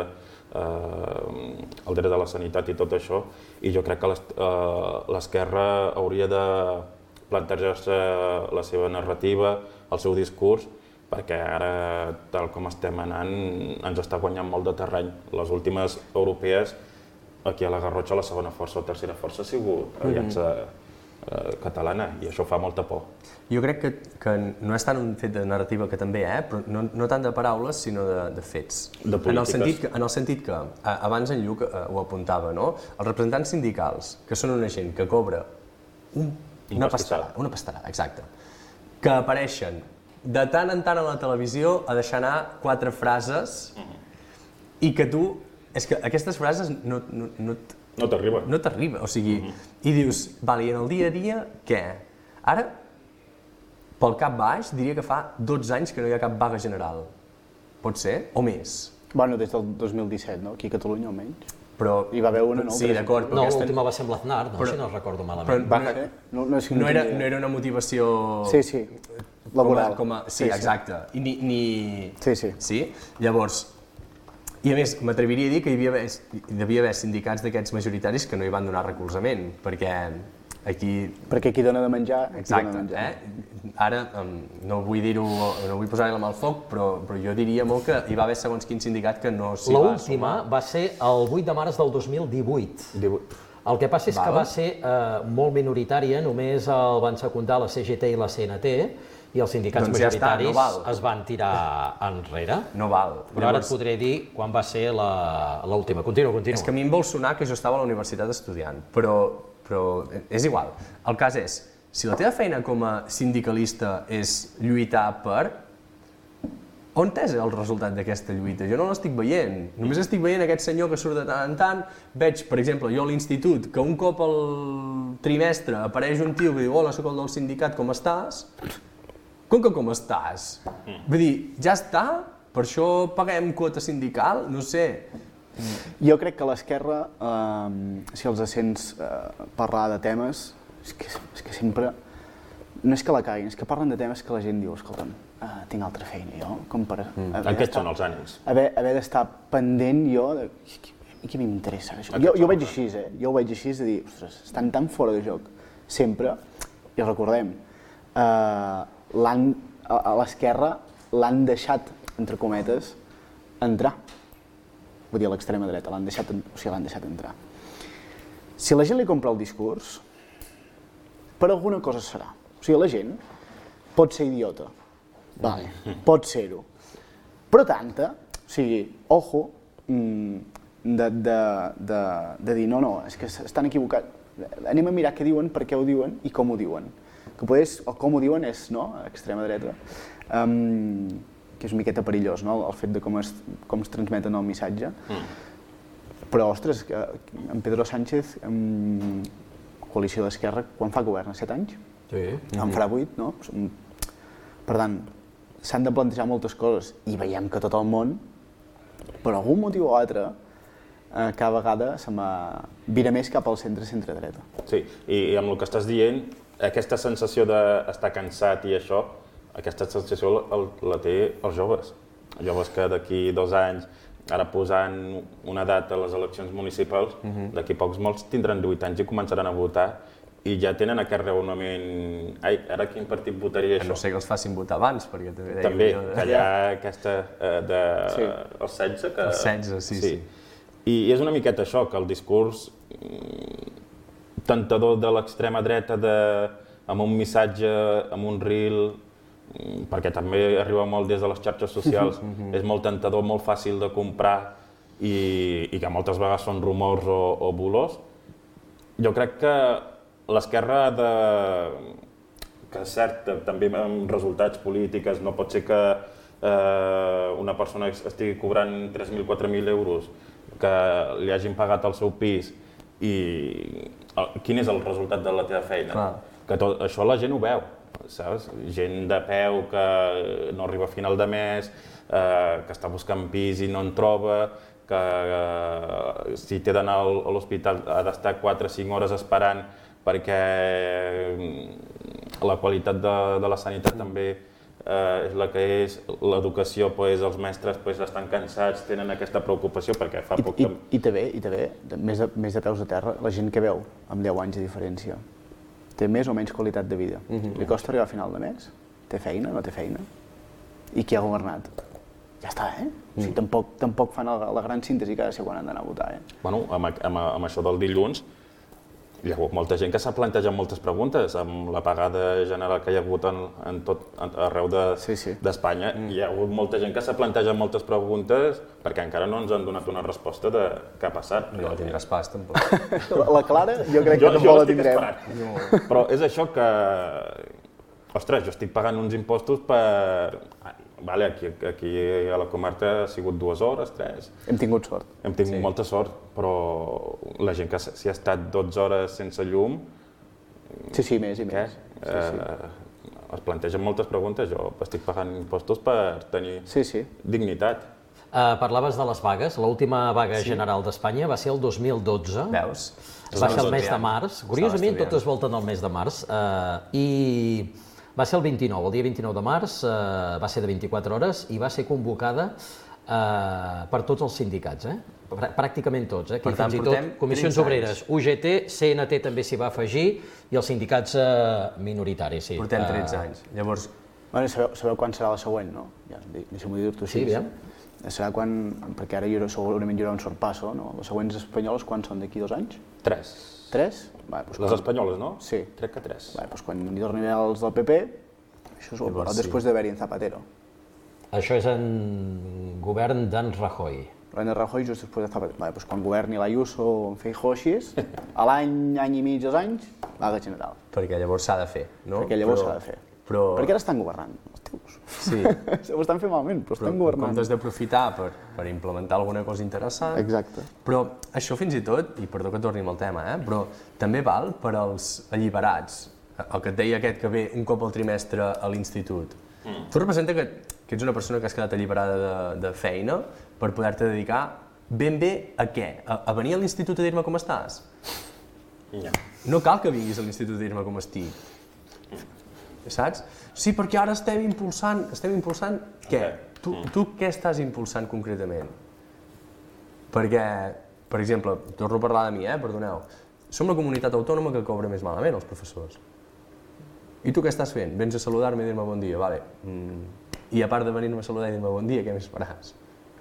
S4: eh, el dret de la sanitat i tot això, i jo crec que l'es- eh, l'esquerra hauria de plantejar-se la seva narrativa, el seu discurs, perquè ara, tal com estem anant, ens està guanyant molt de terreny. Les últimes europees, aquí a la Garrotxa, la segona força o tercera força ha sigut Aliança eh, catalana, i això fa molta por.
S3: Jo crec que, que no és tant un fet de narrativa que també, eh? Però no, no tant de paraules, sinó de, de fets.
S4: De polítiques.
S3: En el sentit que, en el sentit que abans en Lluc eh, ho apuntava, no? Els representants sindicals, que són una gent que cobra un, una pastarada, una pastarada, exacte, que apareixen de tant en tant a la televisió a deixar anar quatre frases i que tu, és que aquestes frases no, no, no,
S4: no t'arriba.
S3: No t'arriba, o sigui, i dius, vale, i en el dia a dia, què? Ara, pel cap baix, diria que fa dotze anys que no hi ha cap vaga general. Pot ser? O més?
S5: Bueno, des del dos mil disset, no? Aquí a Catalunya, almenys.
S3: Però...
S5: Hi va haver una, no?
S3: Sí, d'acord.
S2: No, l'última va ser amb l'Aznar, no? Si no recordo malament.
S5: Va ser? No, no, és que no,
S3: no, era,
S5: tenia-
S3: no era una motivació...
S5: Sí, sí, laboral.
S3: Com a, com a, sí,
S5: Sí, sí.
S3: exacte. I ni, ni...
S5: Sí, sí.
S3: Sí? Llavors, i a més, m'atreviria a dir que hi havia haver, hi devia haver sindicats d'aquests majoritaris que no hi van donar recolzament, perquè aquí...
S5: Perquè qui dona de menjar, qui dona
S3: Exacte,
S5: de menjar.
S3: eh? Ara, um, no vull dir-ho, no vull posar-hi la mà al foc, però, però jo diria molt que hi va haver segons quin sindicat que no s'hi va
S2: L'última va ser el vuit de març del dos mil divuit.
S4: divuit.
S2: El que passa és que
S3: Val.
S2: va ser eh, molt minoritària, només el van secundar la C G T i la C N T, i els sindicats
S3: Doncs ja està,
S2: majoritaris
S3: no val.
S2: es van tirar enrere.
S3: No val.
S2: Però ara et podré dir quan va ser la- l'última. Continua, continua.
S3: És que a mi em vol sonar que jo estava a la universitat estudiant, però, però és igual. El cas és, si la teva feina com a sindicalista és lluitar per... On és el resultat d'aquesta lluita? Jo no l'estic veient. Només estic veient aquest senyor que surt de tant en tant. Veig, per exemple, jo a l'institut, que un cop al trimestre apareix un tio que diu hola, sóc el del sindicat, com estàs? Com que com estàs? Vull dir, ja està? Per això paguem quota sindical? No sé.
S5: Jo crec que a l'esquerra, eh, si els sents eh, parlar de temes, és que, és que sempre... No és que la caguin, és que parlen de temes que la gent diu, escolta'm, eh, tinc altra feina, jo, com per...
S4: Mm.
S5: haver
S4: Aquests
S5: d'estar-
S4: són els ànims.
S5: Haver, haver d'estar pendent jo de... I què m'interessa això?
S4: Aquests
S5: Jo, jo
S4: són
S5: ho veig
S4: els
S5: així, eh? Jo ho veig així, de dir, ostres, estan tan fora de joc, sempre, i recordem, eh, l'han, a, a l'esquerra l'han deixat, entre cometes, entrar. Vull dir, a l'extrema dreta, l'han deixat, en- o sigui, l'han deixat entrar. Si la gent li compra el discurs, per alguna cosa serà. O sigui, la gent pot ser idiota, vale, pot ser-ho, però tanta, o sigui, ojo, mm, de, de, de, de dir no, no, és que estan equivocats, anem a mirar què diuen, per què ho diuen i com ho diuen. Que potser el com ho diuen és, no, a extrema dreta, um, que és una miqueta perillós, no?, el fet de com es, com es transmeten el missatge. Mm. Però, ostres, que en Pedro Sánchez, en coalició d'Esquerra, quan fa govern? Set anys?
S2: Sí.
S5: En farà vuit, no? Per tant, s'han de plantejar moltes coses i veiem que tot el món, per algun motiu o altre, eh, cada vegada se me vira més cap al centre-centre-dreta.
S4: Sí, i, i amb el que estàs dient, aquesta sensació d'estar cansat i això, aquesta sensació la, la té els joves. Els joves que d'aquí dos anys, ara posant una data a les eleccions municipals, uh-huh. d'aquí pocs molts tindran divuit anys i començaran a votar i ja tenen aquest raonament... Ai, ara quin partit votaria
S3: A
S4: això?
S3: no sé que els facin votar abans, perquè també deia...
S4: També,
S3: jo de-
S4: que hi ha aquesta eh, de...
S5: Sí.
S4: Els setze, que...
S3: Els setze, sí, sí.
S4: I és una miqueta això, que el discurs mm, tentador de l'extrema dreta de, amb un missatge, amb un reel, mm, perquè també arriba molt des de les xarxes socials, és molt tentador, molt fàcil de comprar i, i que moltes vegades són rumors o, o bulos. Jo crec que l'esquerra ha de... que és cert, també amb resultats polítics, no pot ser que eh, una persona estigui cobrant tres mil, quatre mil euros, que li hagin pagat el seu pis i el, quin és el resultat de la teva feina?
S3: Clar.
S4: Que tot, això la gent ho veu, saps? Gent de peu que no arriba a final de mes, eh, que està buscant pis i no en troba, que eh, si té d'anar a l'hospital ha d'estar quatre o cinc hores esperant perquè la qualitat de, de la sanitat també eh, és la que és, l'educació, pues, els mestres pues, estan cansats, tenen aquesta preocupació perquè fa
S5: I,
S4: poc
S5: i, i també, i també de, més, de, més de peus a terra, la gent que veu amb deu anys de diferència té més o menys qualitat de vida. Uh-huh. Li costa arribar a final de mes? Té feina? No té feina? I qui ha governat? Ja està, eh? O sigui, tampoc, tampoc fan la, la gran síntesi que ha de ser quan han d'anar a votar, eh?
S4: Bueno, amb, amb, amb això del dilluns, hi ha hagut molta gent que s'ha plantejat moltes preguntes, amb l'apagada general que hi ha hagut en, en tot, arreu d'Espanya. De, sí, sí. Hi ha hagut molta gent que s'ha plantejat moltes preguntes perquè encara no ens han donat una resposta de què ha passat.
S3: No la tindràs pas, tampoc.
S5: La Clara, jo crec que tampoc la tindrem.
S4: No. Però és això que... Ostres, jo estic pagant uns impostos per... Vale, aquí, aquí a la comarca ha sigut dues hores, tres.
S5: Hem tingut sort.
S4: Hem tingut sí. molta sort, però la gent que s'hi ha estat dotze hores sense llum...
S5: Sí, sí, més i més. Sí, sí.
S4: Eh, es plantegen moltes preguntes. Jo estic pagant impostos per tenir
S5: sí, sí.
S4: dignitat.
S2: Uh, parlaves de les vagues. L'última vaga sí. general d'Espanya va ser el dos mil dotze.
S3: Veus?
S2: Va ser el mes de març. Curiosament, totes volten al mes de març. Uh, I... Va ser el vint-i-nou, el dia vint-i-nou de març, eh, va ser de vint-i-quatre hores i va ser convocada eh, per tots els sindicats, eh? Pràcticament tots. Eh? Aquí,
S3: per tant,
S2: fins i tot Comissions Obreres, U G T, C N T també s'hi va afegir i els sindicats eh, minoritaris. Sí.
S3: Portem tretze anys. Llavors...
S5: Bueno, sabeu, sabeu quan serà la següent, no? Ja, deixa'm-ho dir-t'ho així.
S2: Sí, aviam.
S5: Serà quan, perquè ara hi haurà, segurament hi haurà un sorpasso, no? Les següents espanyoles, quan són d'aquí dos anys?
S4: Tres.
S5: Tres? Va, doncs
S4: les quan... espanyoles, no?
S5: Sí.
S4: Crec que tres.
S5: Va, doncs quan hi torni els del P P, això és el sí. després d'haver-hi en Zapatero.
S2: Això és en govern d'en Rajoy.
S5: L'any de Rajoy just després de Zapatero. Va, doncs quan governi l'Ayuso o en Feijóo així, a l'any, any i mig, dos anys, vaga general.
S3: Perquè llavors s'ha de fer, no?
S5: Perquè llavors s'ha de fer.
S3: Però...
S5: Perquè ara estan governant, els tios.
S3: Sí.
S5: Ho estan fent malament, però estan
S3: però,
S5: governant.
S3: En comptes d'aprofitar per, per implementar alguna cosa interessant.
S5: Exacte.
S3: Però això fins i tot, i perdó que torni amb el tema, eh, però també val per als alliberats, el que et deia aquest que ve un cop al trimestre a l'institut. Mm. Tu representa que, que ets una persona que has quedat alliberada de, de feina per poder-te dedicar ben bé a què? A, a venir a l'institut a dir-me com estàs?
S4: Ja.
S3: No cal que vinguis a l'institut a dir-me com estic. Saps? Sí, perquè ara estem impulsant, estem impulsant què? Okay. Tu, tu què estàs impulsant concretament? Perquè, per exemple, torno a parlar de mi, eh? Perdoneu, som la comunitat autònoma que cobra més malament, els professors. I tu què estàs fent? Vens a saludar-me i dir-me bon dia, vale. Mm. I a part de venir-me a saludar i dir-me bon dia, què més faràs?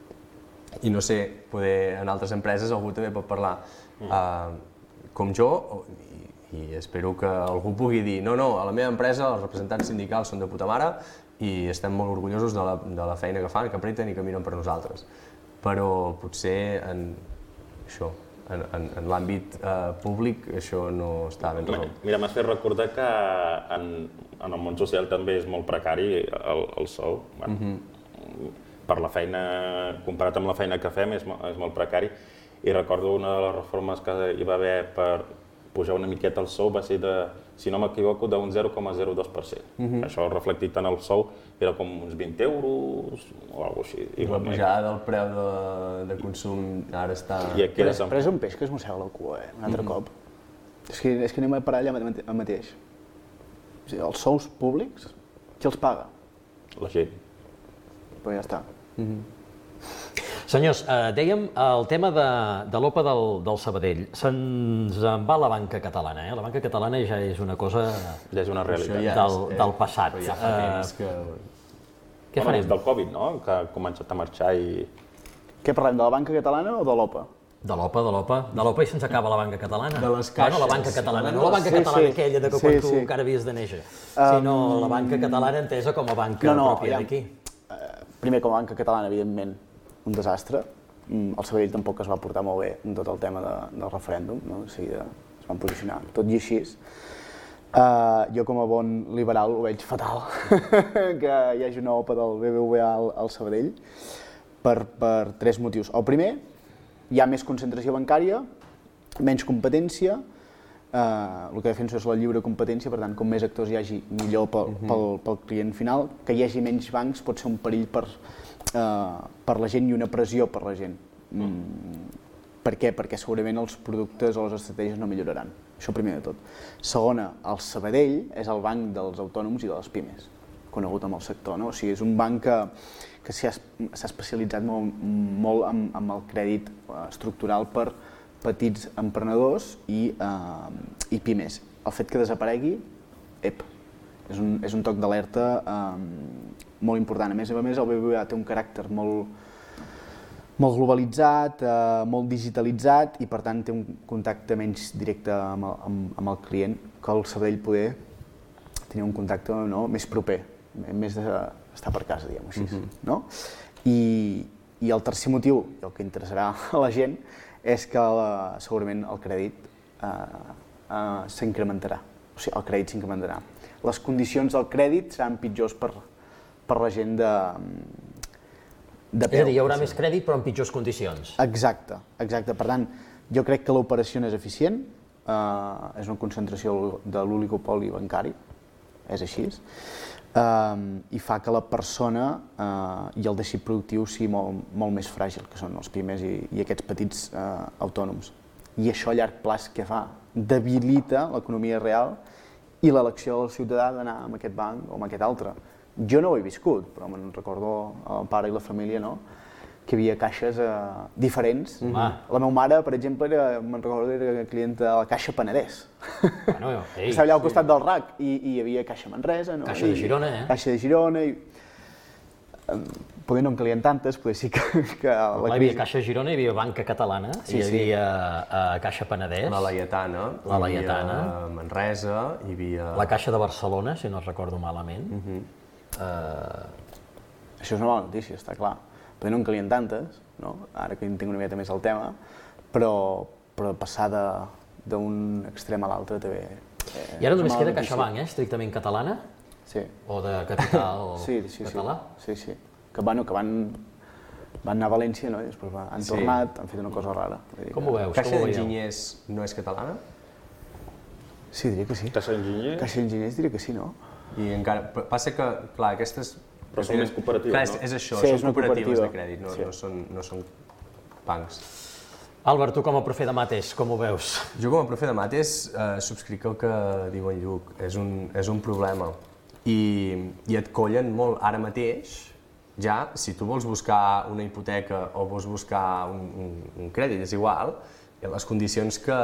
S3: I no sé, poder en altres empreses algú també pot parlar uh, com jo, i espero que algú pugui dir no, no, a la meva empresa els representants sindicals són de puta mare i estem molt orgullosos de la, de la feina que fan, que apreten i que miren per nosaltres. Però potser en, això, en, en, en l'àmbit eh, públic això no està ben resolt.
S4: Mira, m'has fet recordar que en, en el món social també és molt precari el, el sou. Bueno, mm-hmm. Per la feina, comparat amb la feina que fem, és, és molt precari. I recordo una de les reformes que hi va haver per pujar una miqueta el sou va ser de, si no m'equivoco, d'un zero coma zero dos per cent. Mm-hmm. Això reflectit en el sou era com uns vint euros o alguna cosa així.
S3: I la pujada del preu de, de consum ara està...
S5: Però, però és un peix que es mossega la cua, eh? Un altre mm-hmm. cop. És que, és que anem a parar allà mateix. O sigui, els sous públics, qui els paga?
S4: La gent.
S5: Però ja està.
S3: Mm-hmm.
S2: Senyors, eh, dèiem el tema de, de l'O P A del, del Sabadell. Se'ns en va la banca catalana, eh? La banca catalana ja és una cosa
S4: ja és una realitat.
S2: Ja del, és, del passat.
S3: Però ja fa temps que...
S2: Què
S4: farem? Des del Covid, no?, que ha començat a marxar i...
S5: Què parlem, de la banca catalana o de l'O P A?
S2: De l'O P A, de l'O P A. De l'O P A i se'ns acaba la banca catalana.
S3: De les caixes.
S2: Bueno, la banca catalana, no la banca
S5: sí,
S2: catalana
S5: sí.
S2: aquella de que
S5: sí,
S2: quan tu
S5: sí.
S2: encara havies de néixer,
S5: um...
S2: sinó la banca catalana entesa com a banca
S5: no, no,
S2: pròpia d'aquí.
S5: Uh, primer, com a banca catalana, evidentment, un desastre. El Sabadell tampoc es va portar molt bé en tot el tema de, del referèndum, no? De seguida es van posicionar, tot i així. Uh, jo com a bon liberal ho veig fatal, que hi hagi una O P A del B B V A al, al Sabadell, per, per tres motius. El primer, hi ha més concentració bancària, menys competència, uh, el que defenso és la lliure competència, per tant, com més actors hi hagi, millor pel, uh-huh. pel, pel client final. Que hi hagi menys bancs pot ser un perill per, Uh, per la gent i una pressió per la gent. Mm. Per què? Perquè segurament els productes o les estratègies no milloraran. Això primer de tot. Segona, el Sabadell és el banc dels autònoms i de les pimes, conegut amb el sector, no? O sigui, és un banc que, que s'ha especialitzat molt, molt amb, amb el crèdit estructural per petits emprenedors i, uh, i pimes. El fet que desaparegui, ep, és un, és un toc d'alerta um, molt important. A més a més, el B B V A té un caràcter molt, molt globalitzat, eh, molt digitalitzat i per tant té un contacte menys directe amb el, amb, amb el client, que el Sabadell poder tenir un contacte no, més proper, més d'estar per casa, diguem-ho així. Uh-huh. No? I, I el tercer motiu, i el que interessarà a la gent, és que la, segurament el crèdit eh, eh, s'incrementarà, o sigui, el crèdit s'incrementarà. Les condicions del crèdit seran pitjors per, per la gent de, de peu.
S2: És a dir, hi haurà més crèdit però en pitjors condicions.
S5: Exacte, exacte. Per tant, jo crec que l'operació no és eficient, eh, és una concentració de l'oligopoli bancari, és així, eh, i fa que la persona eh, i el teixit productiu sigui molt, molt més fràgil, que són els pimes i, i aquests petits eh, autònoms. I això a llarg plaç què fa? Debilita l'economia real i l'elecció del ciutadà d'anar amb aquest banc o amb aquest altre. Jo no ho he viscut, però me'n recordo el pare i la família, no? Que hi havia caixes eh, diferents.
S2: Mm-hmm.
S5: La meva mare, per exemple, era, me'n recordo, era clienta de la Caixa Penedès.
S2: Bueno, ei,
S5: Estava allà al costat del R A C i, i hi havia Caixa Manresa, no?
S2: Caixa de Girona, eh?
S5: Caixa de Girona i... Poder no en calien tantes, poder sí que... que
S2: la hi havia Caixa Girona, hi havia Banca Catalana, sí, hi havia sí. uh, Caixa Penedès,
S3: la Laietana,
S2: la Laietana,
S3: hi havia Manresa, hi havia...
S2: la Caixa de Barcelona, si no recordo malament.
S3: Uh-huh.
S2: uh...
S5: Això és una bona notícia, està clar. Poder no en calien tantes, no? Ara que entenc una miqueta més el tema, però, però passar d'un extrem a l'altre també... Eh,
S2: I ara només queda CaixaBank, eh? Estrictament catalana?
S5: Sí.
S2: O de capital
S5: sí, sí,
S2: català?
S5: Sí, sí. Que, bueno, que van, van anar a València, no? I després han
S3: sí.
S5: tornat, han fet una cosa rara.
S2: Com ho veus?
S3: Caixa d'Enginyers no és catalana?
S5: Sí, diria que sí.
S4: Caixa d'Enginyers?
S5: Caixa d'Enginyers diria que sí, no?
S3: I encara... Passa que, clar, aquestes...
S4: Però són més cooperatives,
S3: clar,
S4: no?
S3: És, és això,
S5: sí,
S3: són
S5: és
S3: cooperatives
S5: cooperativa.
S3: de crèdit, no,
S5: sí.
S3: no, són, no són bancs.
S2: Àlvar, tu com a profe de mates, com ho veus?
S3: Jo com a profe de mates eh, subscric el que diu en Lluc, és un, és un problema. I, I et collen molt ara mateix, ja, si tu vols buscar una hipoteca o vols buscar un, un, un crèdit, és igual, les condicions que,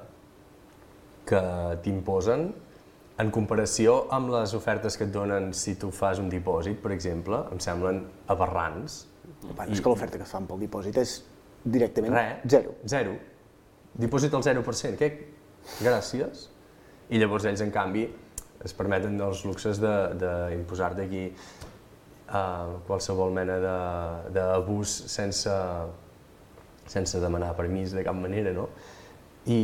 S3: que t'imposen en comparació amb les ofertes que et donen si tu fas un dipòsit, per exemple, em semblen aberrants.
S5: Bueno, és que l'oferta que es fan pel dipòsit és directament
S3: Re,
S5: zero.
S3: Zero. Dipòsit al zero per cent, què? Gràcies. I llavors ells, en canvi, es permeten els luxes d'imposar-te aquí uh, qualsevol mena d'abús sense, sense demanar permís de cap manera, no? I,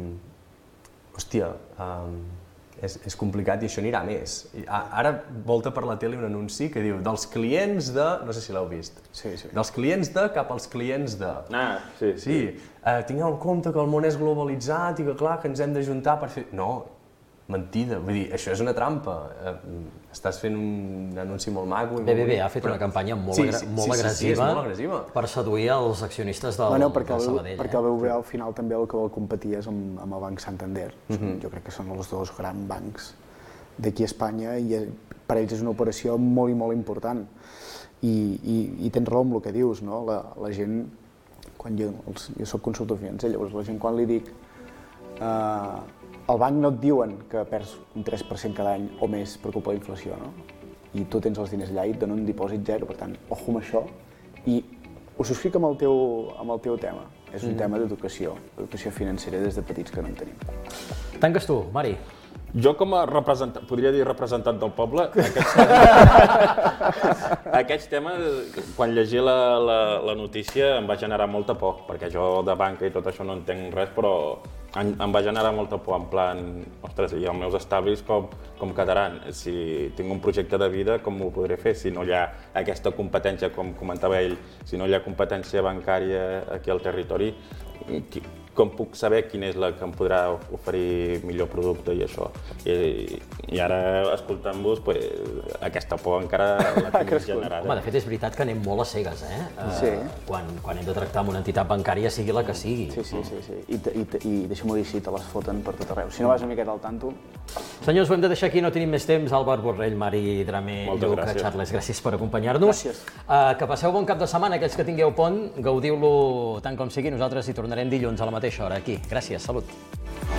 S3: hòstia, um, és, és complicat i això anirà més. I ara volta per la tele un anunci que diu dels clients de... no sé si l'heu vist.
S5: Sí, sí.
S3: Dels clients de cap als clients de...
S4: Ah, sí, sí.
S3: Sí, eh, tingueu en compte que el món és globalitzat i que clar, que ens hem d'ajuntar per fer... No, mentida, vull dir, això és una trampa. Eh, estàs fent un anunci molt maco...
S2: B B V ha fet però... una campanya molt, sí, sí, molt, sí, agressiva
S3: sí, sí, molt agressiva
S2: per seduir els accionistes del,
S5: bueno, perquè
S2: del
S5: el,
S2: Sabadell.
S5: Perquè el
S2: eh?
S5: B B V al final també el que vol competir és amb, amb el Banc Santander. Mm-hmm. Jo crec que són els dos grans bancs d'aquí a Espanya i per ells és una operació molt i molt important. I, i, i tens raó amb el que dius, no? La, la gent, quan jo, els, jo soc consultor financer, llavors la gent quan li dic eh, el banc no et diuen que perds un tres per cent cada any o més per culpa de la inflació, no? I tu tens els diners allà i et donen un dipòsit zero, per tant, ojo amb això. I ho subscric amb el teu, amb el teu tema. És un mm. tema d'educació, educació financera des de petits que no en tenim.
S2: Tanques tu, Mari.
S4: Jo com a representant, podria dir representant del poble, aquests, aquests temes, quan llegia la, la, la notícia em va generar molta por, perquè jo de banca i tot això no entenc res, però em, em va generar molta por, en plan, ostres, i els meus estalvis com, com quedaran? Si tinc un projecte de vida, com ho podré fer si no hi ha aquesta competència, com comentava ell, si no hi ha competència bancària aquí al territori? Qui, com puc saber quina és la que em podrà oferir millor producte i això? I, i ara, escoltant-vos, pues, aquesta por encara la tinc generada.
S2: Home, de fet, és veritat que anem molt a cegues, eh?
S5: Sí.
S2: Uh, quan, quan hem de tractar amb una entitat bancària, sigui la que sigui.
S5: Sí, sí, sí. sí. I, i, i deixa-m'ho dir així, te les foten per tot arreu. Si no vas una miqueta al tanto...
S2: Senyors, ho hem de deixar aquí, no tenim més temps. Àlvar Borrell, Mari Dramer, Lluc, Charles, gràcies per acompanyar-nos.
S5: Gràcies.
S2: Uh, que passeu bon cap de setmana, aquells que tingueu pont, gaudiu-lo tant com sigui. Nosaltres hi tornarem dilluns a la mateixa hora, aquí. Gràcies, salut.